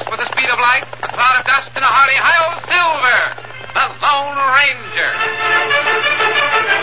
with the speed of light, a cloud of dust, and a hearty hi-yo Silver, the Lone Ranger.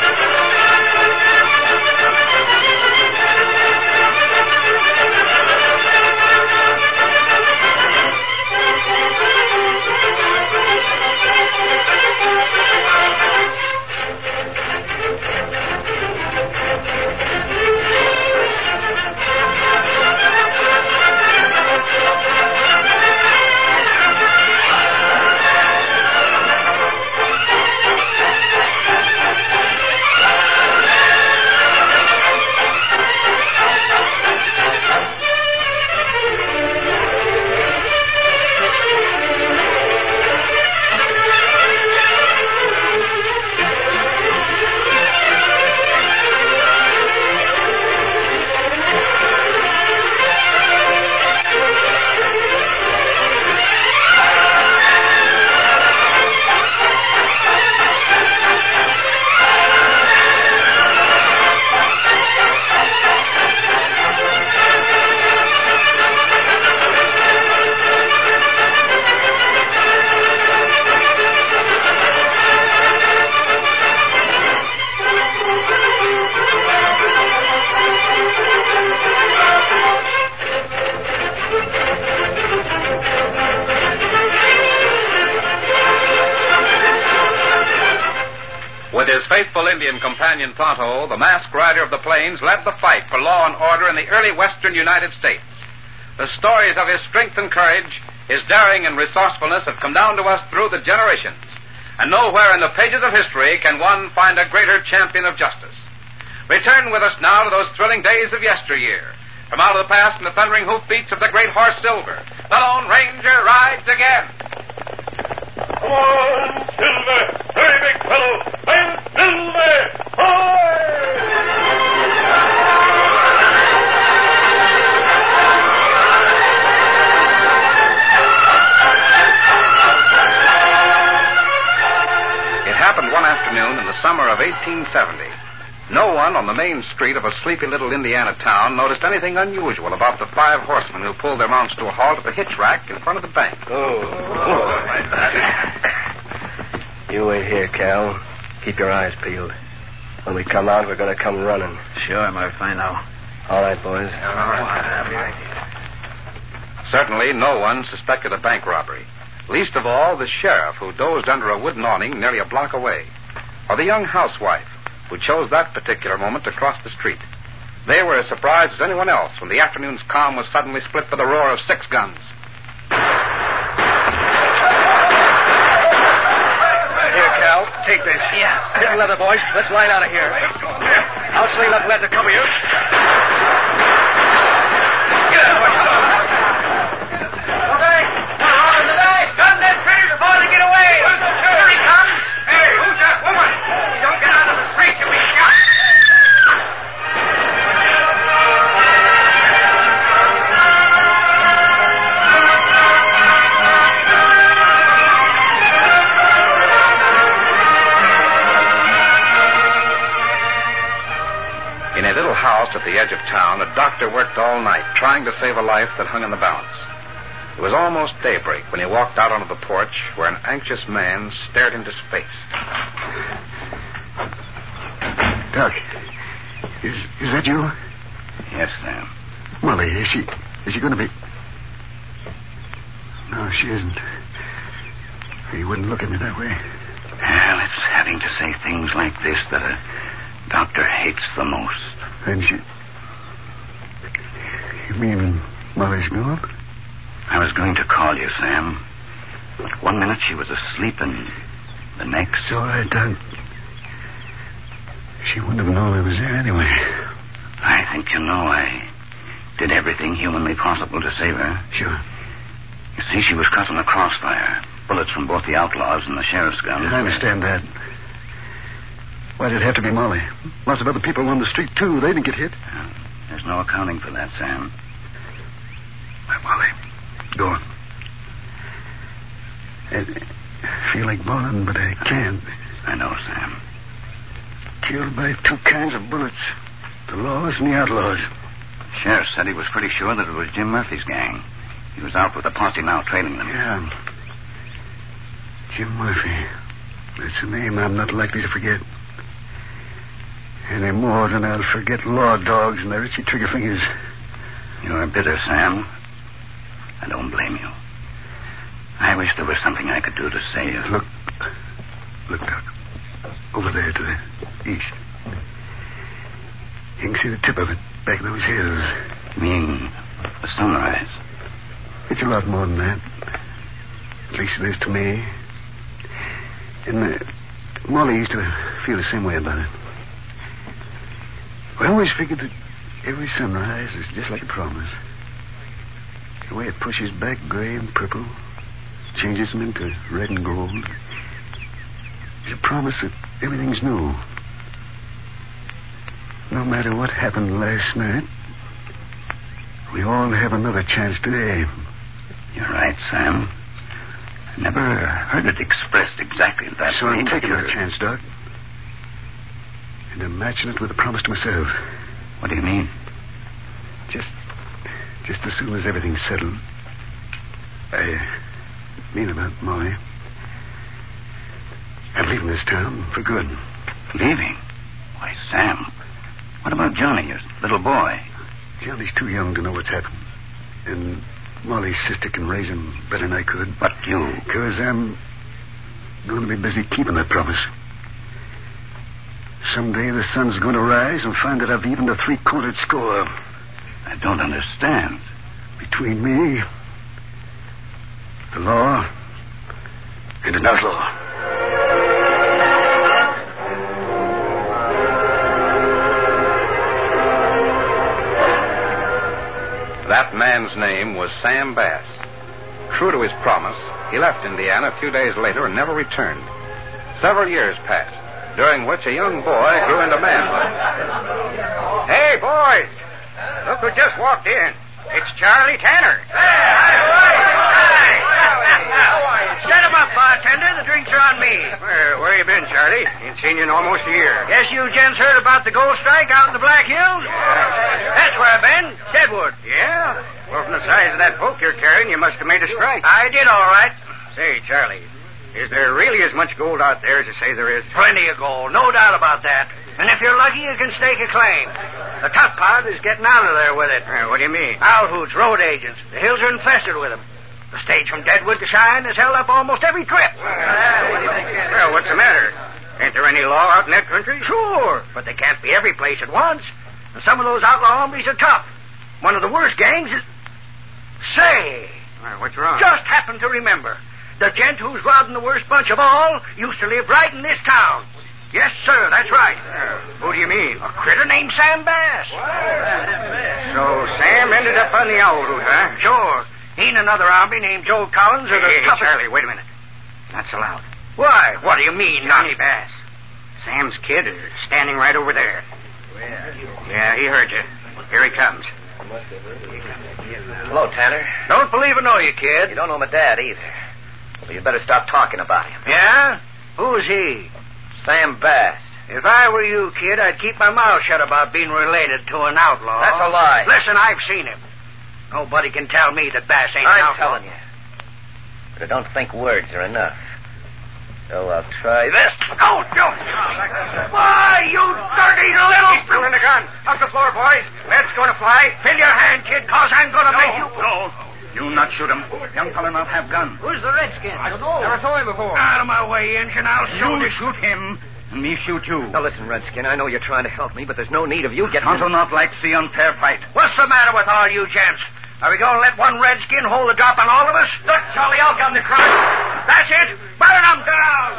With his faithful Indian companion Tonto, the masked rider of the plains led the fight for law and order in the early western United States. The stories of his strength and courage, his daring and resourcefulness have come down to us through the generations. And nowhere in the pages of history can one find a greater champion of justice. Return with us now to those thrilling days of yesteryear. From out of the past and the thundering hoofbeats of the great horse Silver, the Lone Ranger rides again. Come on, Silver! Hurry, big fellow! I'm Silver! It happened one afternoon in the summer of 1870. No one on the main street of a sleepy little Indiana town noticed anything unusual about the 5 horsemen who pulled their mounts to a halt at the hitch rack in front of the bank. You wait here, Cal. Keep your eyes peeled. When we come out, we're going to come running. Sure, Murph, I know. All right, boys. Certainly, no one suspected a bank robbery. Least of all, the sheriff who dozed under a wooden awning nearly a block away. Or the young housewife who chose that particular moment to cross the street. They were as surprised as anyone else when the afternoon's calm was suddenly split by the roar of 6 guns. Here, Cal. Take this. Yeah. Hit the leather, boys. Let's line out of here. I'll swing up and let to cover you. Get out. Okay. Now, on the day. Guns and critters are about to get away. Here he comes. Hey, who's that woman? You don't get out of the street, you'll be shot. In a little house at the edge of town, a doctor worked all night trying to save a life that hung in the balance. It was almost daybreak when he walked out onto the porch where an anxious man stared into space. Doc, is that you? Yes, Sam. Molly, is she going to be... No, she isn't. He wouldn't look at me that way. Well, it's having to say things like this that a doctor hates the most. And she... You mean Molly's gone? I was going to call you, Sam. But one minute she was asleep and the next... It's all right, Doc. She wouldn't have known I was there anyway. I think you know I did everything humanly possible to save her. Sure. You see, she was caught in a crossfire. Bullets from both the outlaws and the sheriff's guns. I understand that. Why did it have to be Molly? Lots of other people on the street, too. They didn't get hit. There's no accounting for that, Sam. Why, Molly, go on. I feel like bawling, but I can't. I know, Sam. Killed by 2 kinds of bullets. The laws and the outlaws. The sheriff said he was pretty sure that it was Jim Murphy's gang. He was out with the posse now, trailing them. Yeah. Jim Murphy. That's a name I'm not likely to forget. Any more than I'll forget law dogs and their itchy trigger fingers. You're bitter, Sam. I don't blame you. I wish there was something I could do to save you. Look, Doc. Over there to the east. You can see the tip of it, back those hills. You mean the sunrise? It's a lot more than that. At least it is to me. And Molly used to feel the same way about it. We always figured that every sunrise is just like a promise. The way it pushes back gray and purple, changes them into red and gold. It's a promise that everything's new. No matter what happened last night, we all have another chance today. You're right, Sam. I never heard it expressed exactly that So way. I'm taking that chance, Doc. And I'm matching it with a promise to myself. What do you mean? Just as soon as everything's settled. I mean about Molly. I'm leaving this town for good. Leaving? Why, Sam, what about Johnny, your little boy? Johnny's too young to know what's happened. And Molly's sister can raise him better than I could. But you... Because I'm going to be busy keeping that promise. Someday the sun's going to rise and find that I've evened a three-cornered score. I don't understand. Between me, the law, and an outlaw. That man's name was Sam Bass. True to his promise, he left Indiana a few days later and never returned. Several years passed, during which a young boy grew into manhood. Hey, boys. Look who just walked in. It's Charlie Tanner. Shut him up, bartender. The drinks are on me. Where you been, Charlie? Ain't seen you in almost a year. Guess you gents heard about the gold strike out in the Black Hills? Yeah. That's where I've been. Deadwood. Yeah? Well, from the size of that poke you're carrying, you must have made a strike. I did all right. Say, Charlie, is there really as much gold out there as you say there is? Plenty of gold. No doubt about that. And if you're lucky, you can stake a claim. The top part is getting out of there with it. What do you mean? Outhoots, road agents. The hills are infested with them. The stage from Deadwood to Cheyenne has held up almost every trip. Well, what's the matter? Ain't there any law out in that country? Sure, but they can't be every place at once. And some of those outlaw hombres are tough. One of the worst gangs is... Say! What's wrong? Just happened to remember. The gent who's robbing the worst bunch of all used to live right in this town. Yes, sir, that's right. Who do you mean? A critter named Sam Bass. So Sam ended up on the Outhoots, huh? Sure. He and another hombre named Joe Collins are the toughest... Charlie, wait a minute. Not so loud. Why? What do you mean, Johnny Bass? Sam's kid is standing right over there. Yeah, he heard you. Here he comes. Hello, Tanner. Don't believe or know you, kid. You don't know my dad either. Well, you better stop talking about him. Yeah? Who's he? Sam Bass. If I were you, kid, I'd keep my mouth shut about being related to an outlaw. That's a lie. Listen, I've seen him. Nobody can tell me that Bass ain't an outlaw. I'm telling you. But I don't think words are enough. So I'll try this. Oh, no. Why, you dirty little... He's pulling the gun. Off the floor, boys. Lead's going to fly. Fill your hand, kid, cause I'm going to make you... No. You not shoot him. Young fella not have gun. Who's the redskin? I don't know. Never saw him before. Out of my way, Injun. I'll show you. Shoot him, and me shoot you. Now, listen, Redskin, I know you're trying to help me, but there's no need of you getting... Tonto not like see unfair fight. What's the matter with all you gents? Are we going to let one redskin hold the drop on all of us? Look, Charlie, I'll gun the crowd. That's it. Burn them down.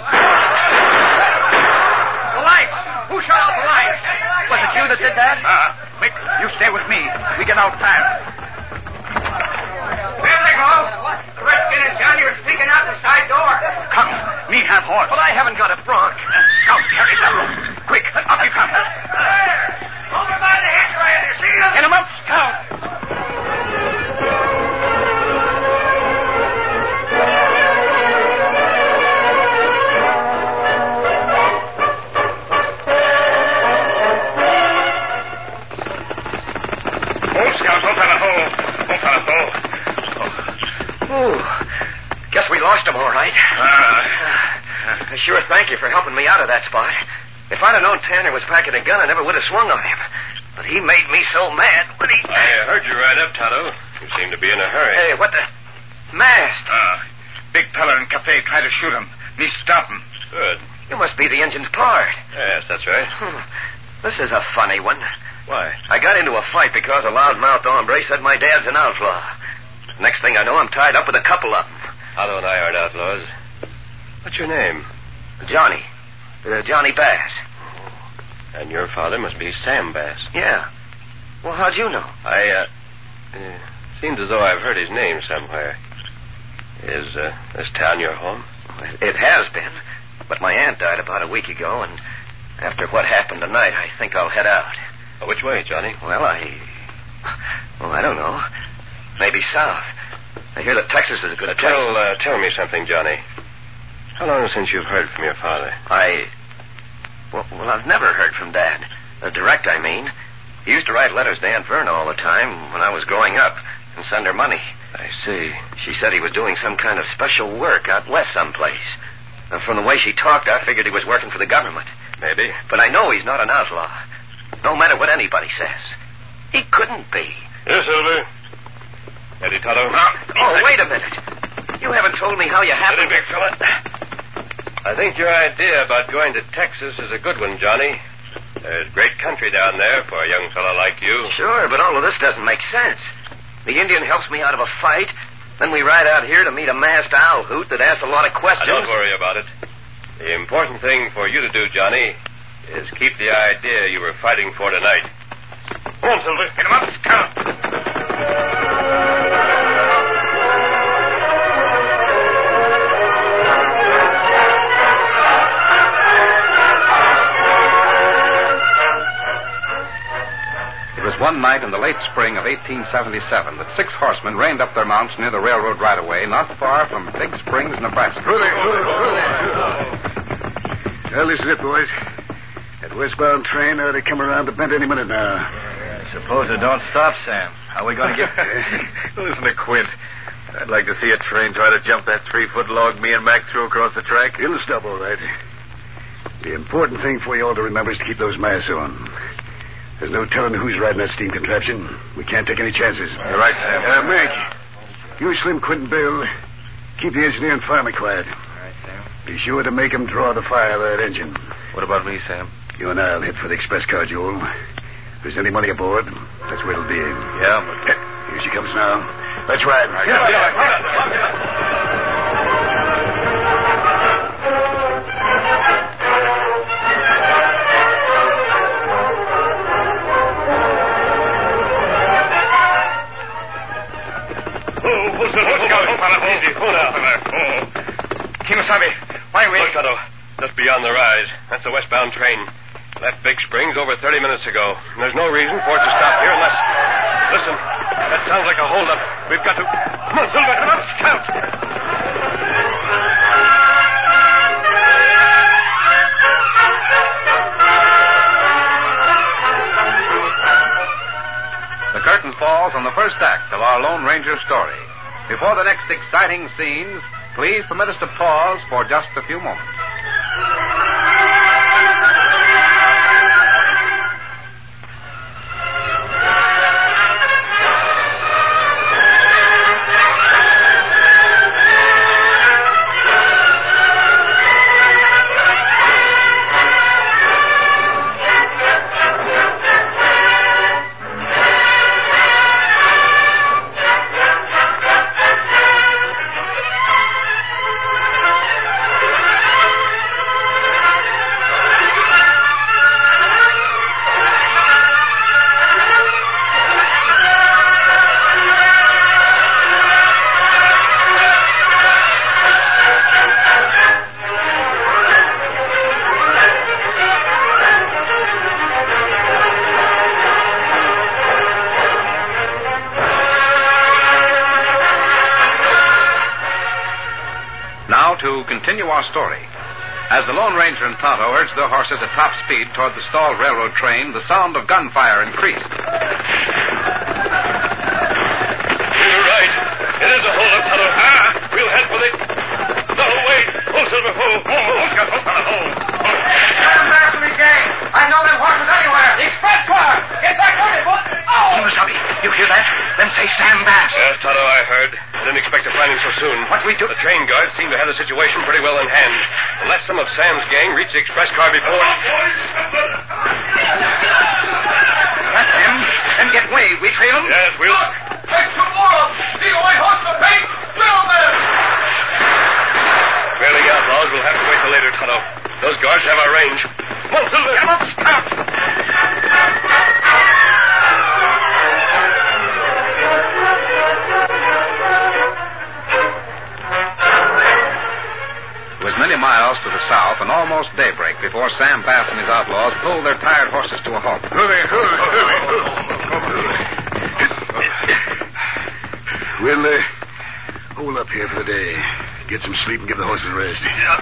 The lights. Who shut out the lights? Was it you that did that? Mick, you stay with me. We get out fast. There they go. The redskin and Johnny are sneaking out the side door. Come, me have horse. But I haven't got a bronc. Scout, carry that rope. Quick, up you come. There. Over by the hitch rail. You see them? Get him up, Scout. right. I sure thank you for helping me out of that spot. If I'd have known Tanner was packing a gun, I never would have swung on him. But he made me so mad when he... I heard you ride up, Tonto. You seem to be in a hurry. Hey, what the... Mast. Big fella in cafe tried to shoot him. Me stop him. Good. You must be the engine's part. Yes, that's right. This is a funny one. Why? I got into a fight because a loudmouth hombre said my dad's an outlaw. Next thing I know, I'm tied up with a couple of them. Tonto and I aren't outlaws. What's your name? Johnny. Johnny Bass. And your father must be Sam Bass. Yeah. Well, how'd you know? Seems as though I've heard his name somewhere. Is this town your home? It has been. But my aunt died about a week ago, and after what happened tonight, I think I'll head out. Which way, Johnny? Well, I don't know. Maybe south. I hear that Texas is a good place. Tell me something, Johnny. How long since you've heard from your father? Well, I've never heard from Dad. Direct, I mean. He used to write letters to Aunt Verna all the time when I was growing up and send her money. I see. She said he was doing some kind of special work out west someplace. From the way she talked, I figured he was working for the government. Maybe. But I know he's not an outlaw. No matter what anybody says. He couldn't be. Yes, Silver. Eddie Tonto. Oh, wait a minute. You haven't told me how you happened... Big fella. I think your idea about going to Texas is a good one, Johnny. There's great country down there for a young fellow like you. Sure, but all of this doesn't make sense. The Indian helps me out of a fight. Then we ride out here to meet a masked owl hoot that asks a lot of questions. Don't worry about it. The important thing for you to do, Johnny, is keep the idea you were fighting for tonight. Come on, Silver. Get him up, Scout. One night in the late spring of 1877 that 6 horsemen reined up their mounts near the railroad right-of-way, not far from Big Springs, Nebraska. Through there. Well, this is it, boys. That westbound train ought to come around the bend any minute now. I suppose it don't stop, Sam. How are we going to get... Listen to Quint. I'd like to see a train try to jump that 3-foot log me and Mac threw across the track. It'll stop all right. The important thing for you all to remember is to keep those masks on. There's no telling who's riding that steam contraption. We can't take any chances. You're right, Sam. Mac, you, Slim, Quint, and Bill, keep the engineer and fireman quiet. All right, Sam. Be sure to make them draw the fire of that engine. What about me, Sam? You and I'll head for the express car, Joel. If there's any money aboard, that's where it'll be. Yeah, but... Here she comes now. Let's ride. Kimosabe, why wait? Look, Tonto. Just beyond the rise. That's the westbound train. Left Big Springs over 30 minutes ago. And there's no reason for it to stop here unless... Listen, that sounds like a holdup. We've got to... Come on, Silver. Come on, Scout. The curtain falls on the first act of our Lone Ranger story. Before the next exciting scenes, please permit us to pause for just a few moments. To continue our story. As the Lone Ranger and Tonto urged their horses at top speed toward the stalled railroad train, the sound of gunfire increased. You're right. It is a holdup, Tonto. We'll head for the... No, Sam Bass. Yes, Tonto, I heard. I didn't expect to find him so soon. What we do... The train guards seem to have the situation pretty well in hand. Unless some of Sam's gang reach the express car before... That's him. Then get away. We trail him? Yes, we'll... Take some more! See the white horse of paint! Down there! Trailing outlaws will have to wait till later, Tonto. Those guards have our range. Come on, Silver! Get him up, stop! It was many miles to the south and almost daybreak before Sam Bass and his outlaws pulled their tired horses to a halt. We'll hold up here for the day. Get some sleep and give the horses a rest.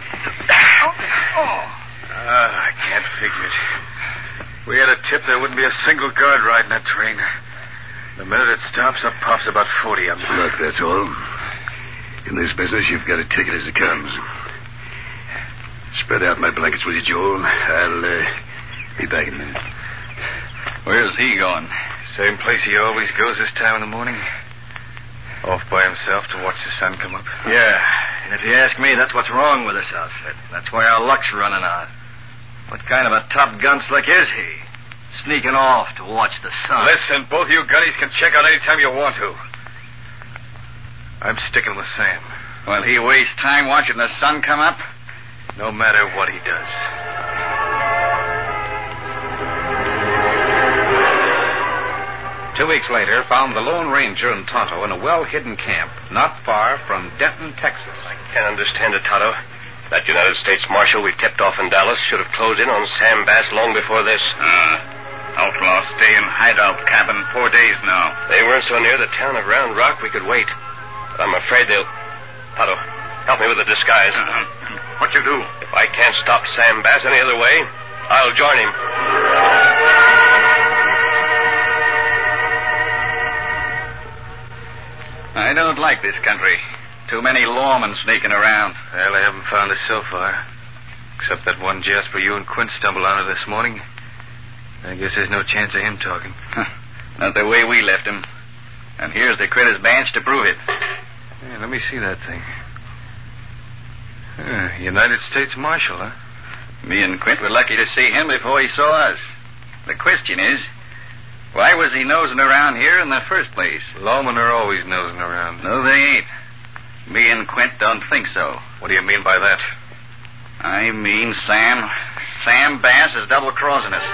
I can't figure it. We had a tip there wouldn't be a single guard riding that train. The minute it stops, up pops about 40 of them. Look, that's all. In this business, you've got to take it as it comes. Spread out my blankets, will you, Joel? I'll be back in a minute. Where's he going? Same place he always goes this time in the morning. Off by himself to watch the sun come up. Yeah, and if you ask me, that's what's wrong with this outfit. That's why our luck's running out. What kind of a top gun slick is he? Sneaking off to watch the sun. Listen, both you gunnies can check out any time you want to. I'm sticking with Sam. Will he waste time watching the sun come up? No matter what he does. 2 weeks later, found the Lone Ranger and Tonto in a well-hidden camp not far from Denton, Texas. I can't understand it, Tonto. That United States Marshal we tipped off in Dallas should have closed in on Sam Bass long before this. Outlaws stay in hideout cabin 4 days now. They weren't so near the town of Round Rock we could wait. But I'm afraid they'll... Tonto, help me with the disguise. What you do? If I can't stop Sam Bass any other way, I'll join him. I don't like this country. Too many lawmen sneaking around. Well, I haven't found us so far. Except that one Jasper you and Quint stumbled onto this morning. I guess there's no chance of him talking. Not the way we left him. And here's the critter's badge to prove it. Yeah, let me see that thing. United States Marshal, huh? Me and Quint were lucky to see him before he saw us. The question is, why was he nosing around here in the first place? Lawmen are always nosing around. No, they ain't. Me and Quint don't think so. What do you mean by that? I mean Sam Bass is double-crossing us.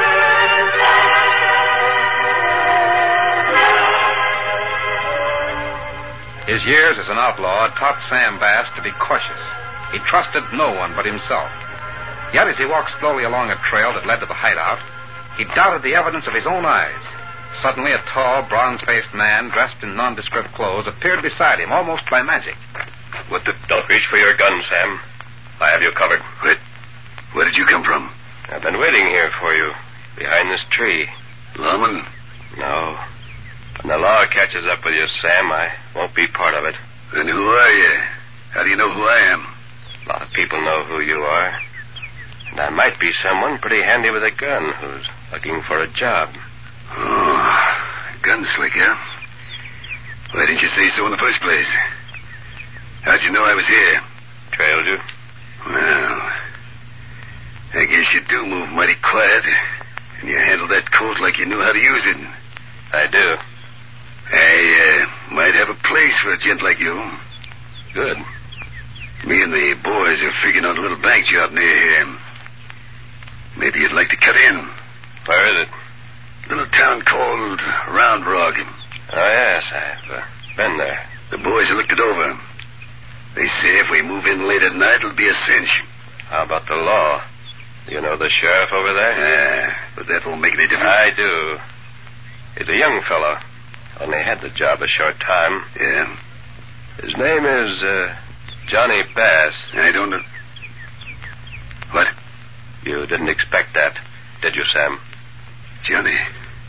His years as an outlaw had taught Sam Bass to be cautious. He trusted no one but himself. Yet as he walked slowly along a trail that led to the hideout, he doubted the evidence of his own eyes. Suddenly, a tall, bronze-faced man dressed in nondescript clothes appeared beside him, almost by magic. What the... Don't reach for your gun, Sam. I have you covered. Where did you come from? I've been waiting here for you, behind this tree. Lawman? No. When the law catches up with you, Sam, I won't be part of it. Then who are you? How do you know who I am? A lot of people know who you are. And I might be someone pretty handy with a gun who's looking for a job. Oh, gunslinger. Why didn't you say so in the first place? How'd you know I was here? Trailed you? Well, I guess you do move mighty quiet. And you handle that Colt like you knew how to use it. I do. I might have a place for a gent like you. Good. Me and the boys are figuring on a little bank job near here. Maybe you'd like to cut in. Where is it? Little town called Round Rock. Oh, yes, I've been there. The boys have looked it over. They say if we move in late at night, it'll be a cinch. How about the law? You know the sheriff over there? Yeah, but that won't make any difference. I do. He's a young fellow. Only had the job a short time. Yeah? His name is, Johnny Bass. I don't know. What? You didn't expect that, did you, Sam? Johnny.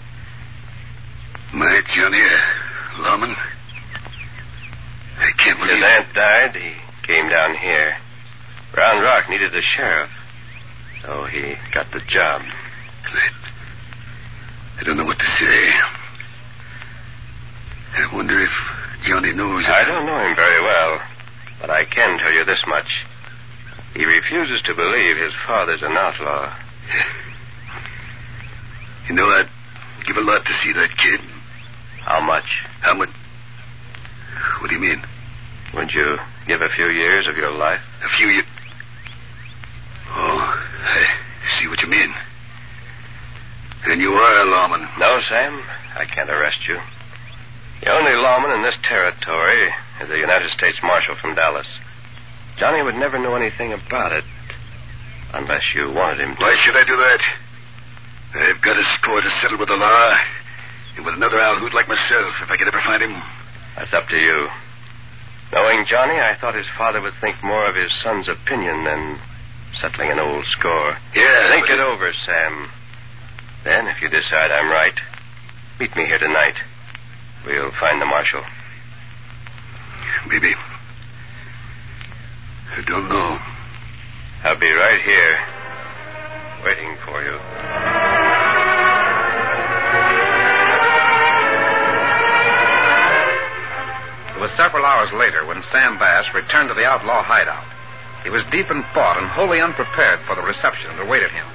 My Johnny, lawman. I can't believe His aunt died. He came down here. Round Rock needed a sheriff. So he got the job. I don't know what to say. I wonder if Johnny knows. I don't know him very well, but I can tell you this much. He refuses to believe his father's an outlaw. You know, I'd give a lot to see that kid. How much? How much? What do you mean? Would you give a few years of your life? A few years? Oh, I see what you mean. And you are a lawman. No, Sam. I can't arrest you. The only lawman in this territory is the United States Marshal from Dallas. Johnny would never know anything about it unless you wanted him to. Why should I do that? I've got a score to settle with the law and with another owl hoot like myself if I could ever find him. That's up to you. Knowing Johnny, I thought his father would think more of his son's opinion than settling an old score. Yeah. Think it over, Sam. Then, if you decide I'm right, meet me here tonight. We'll find the marshal. Maybe. I don't know. I'll be right here, waiting for you. It was several hours later when Sam Bass returned to the outlaw hideout. He was deep in thought and wholly unprepared for the reception that awaited him.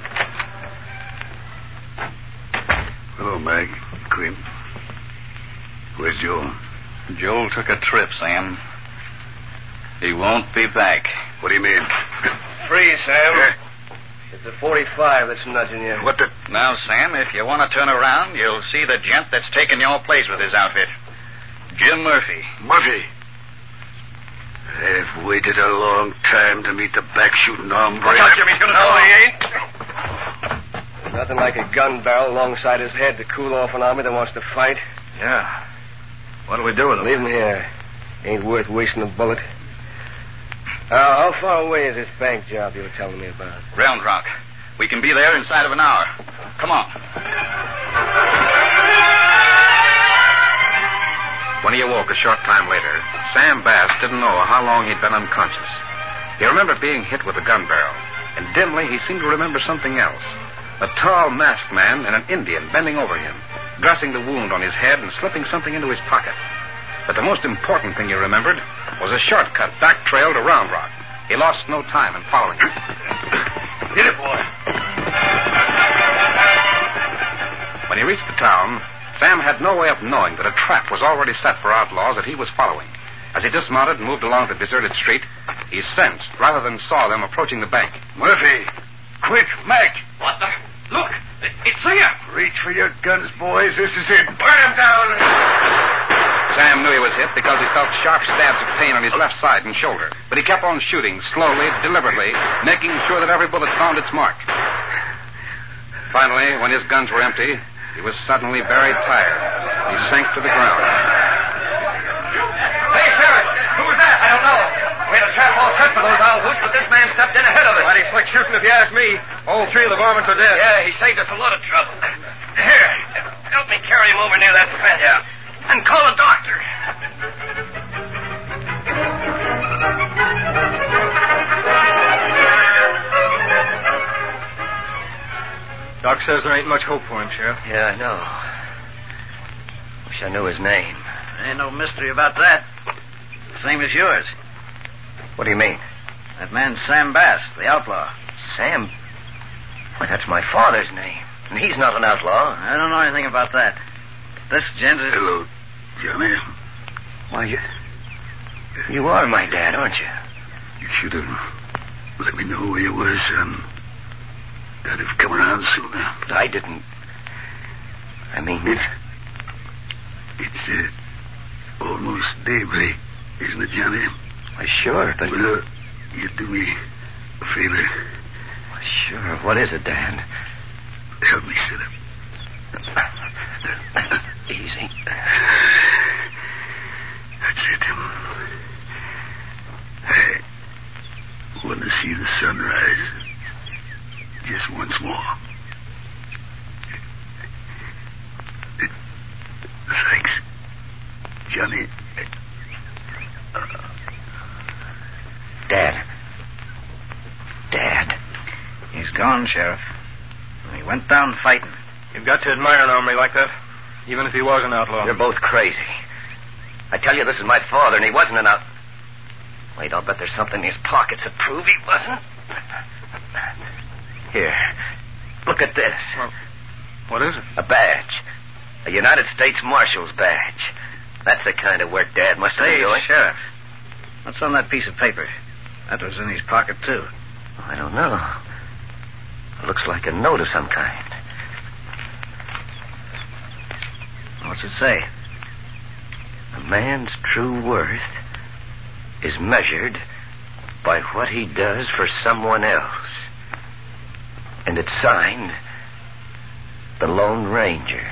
Hello, Mag. Quinn. Where's Joel? Joel took a trip, Sam. He won't be back. What do you mean? Freeze, Sam. It's the 45 that's nudging you. What the... Now, Sam, if you want to turn around, you'll see the gent that's taken your place with his outfit. Jim Murphy. Murphy. I've waited a long time to meet the back-shooting hombre. Watch out, Jim. He's going to... No, he ain't. There's nothing like a gun barrel alongside his head to cool off an army that wants to fight. Yeah. What'll we do with him? Leave him here. Ain't worth wasting a bullet. How far away is this bank job you were telling me about? Round Rock. We can be there inside of an hour. Come on. When he awoke a short time later, Sam Bass didn't know how long he'd been unconscious. He remembered being hit with a gun barrel, and dimly he seemed to remember something else. A tall, masked man and an Indian bending over him, dressing the wound on his head and slipping something into his pocket. But the most important thing he remembered was a shortcut back trail to Round Rock. He lost no time in following it. Hit it, boy. When he reached the town, Sam had no way of knowing that a trap was already set for outlaws that he was following. As he dismounted and moved along the deserted street, he sensed rather than saw them approaching the bank. Murphy! Quick, Mac! What the? Look! It's here! Reach for your guns, boys. This is it. Burn him down! Sam knew he was hit because he felt sharp stabs of pain on his left side and shoulder. But he kept on shooting, slowly, deliberately, making sure that every bullet found its mark. Finally, when his guns were empty, he was suddenly very tired. He sank to the ground. Hey, Sheriff! Who was that? I don't know. We had a trap all set for those owl hoots, but this man stepped in ahead of us. Mighty slick shooting if you ask me. All three of the varmints are dead. Yeah, he saved us a lot of trouble. Here, help me carry him over near that fence. Yeah. And call a doctor. Doc says there ain't much hope for him, Sheriff. Yeah, I know. Wish I knew his name. Ain't no mystery about that. Same as yours. What do you mean? That man's Sam Bass, the outlaw. Sam? Why, that's my father's name. And he's not an outlaw. I don't know anything about that. This gent is... Hello, Johnny. Why, you are my dad, aren't you? You should have let me know where you were, son. I'd have come around sooner. But I didn't. I mean... It's almost daybreak, isn't it, Johnny? Why, sure, but... Well, you do me a favor. Why, sure. What is it, Dad? Help me sit up. Easy. That's it. I want to see the sunrise just once more. Thanks, Johnny. Dad. He's gone, Sheriff. He went down fighting. You've got to admire an army like that, even if he was an outlaw. You're both crazy. I tell you, this is my father, and he wasn't an out... Wait, I'll bet there's something in his pockets that prove he wasn't. Here. Look at this. Well, what is it? A badge. A United States Marshal's badge. That's the kind of work Dad must have been doing. Sheriff. What's on that piece of paper? That was in his pocket, too. I don't know. It looks like a note of some kind. What's it say? A man's true worth is measured by what he does for someone else. And it's signed the Lone Ranger.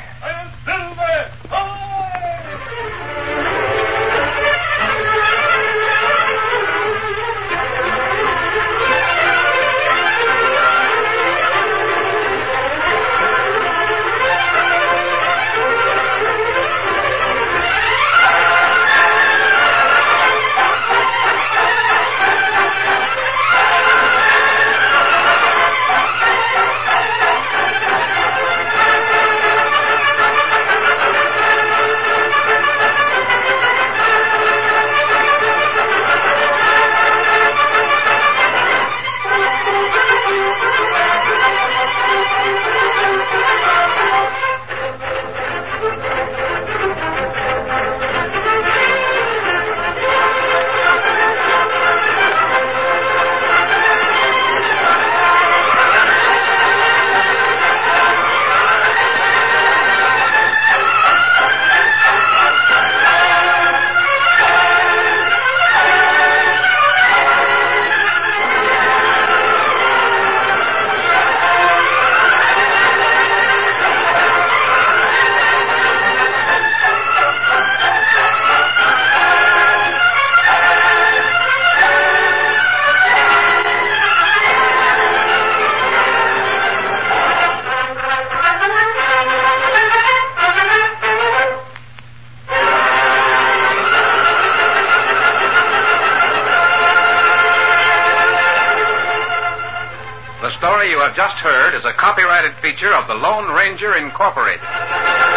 The story you have just heard is a copyrighted feature of the Lone Ranger Incorporated.